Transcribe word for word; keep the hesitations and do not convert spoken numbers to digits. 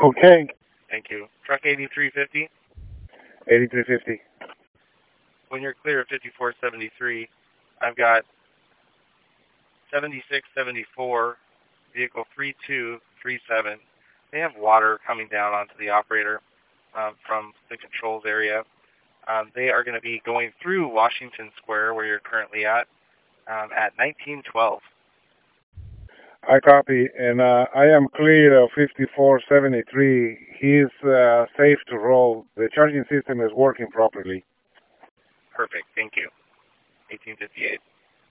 Okay. Thank you. Truck eighty-three fifty. eighty-three fifty. When you're clear of fifty-four seventy-three, I've got seventy-six seventy-four, vehicle three two three seven. They have water coming down onto the operator um, from the controls area. Um, they are going to be going through Washington Square, where you're currently at, um, at nineteen twelve. I copy, and uh, I am clear of fifty-four seventy-three. He's uh, safe to roll. The charging system is working properly. Perfect. Thank you. eighteen fifty-eight.